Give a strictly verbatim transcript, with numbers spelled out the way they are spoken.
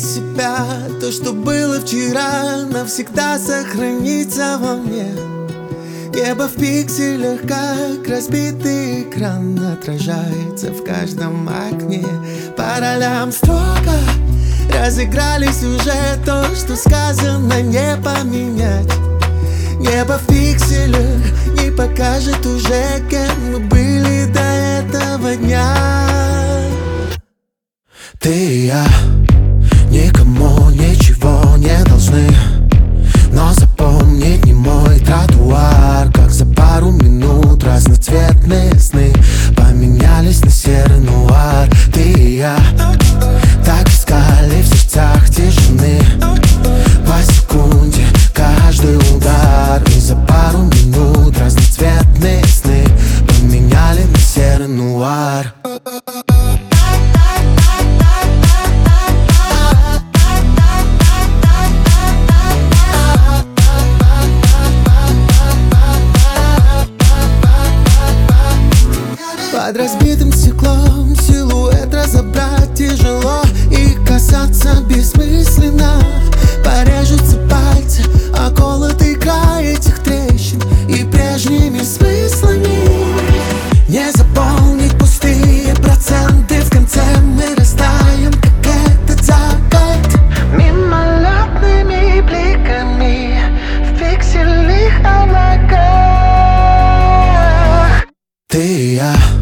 себя. То, что было вчера, навсегда сохранится во мне. Небо в пикселях, как разбитый экран, отражается в каждом окне. По ролям строго разыгрались уже, то, что сказано, не поменять. Небо в пикселях не покажет уже, кем мы были до этого дня. Ты и я никому ничего не должны, но запомнить не мой тротуар, как за пару минут разноцветные сны поменялись на серый нуар. Ты и я так искали в сердцах тишины, по секунде каждый удар, и за пару минут разноцветные сны поменяли на серый нуар. Под разбитым стеклом силуэт разобрать тяжело, и касаться бессмысленно. Порежутся пальцы о колотый край этих трещин, и прежними смыслами не заполнить пустые проценты. В конце мы растаем, как этот закат, мимолетными бликами в пиксельных облаках. Ты и я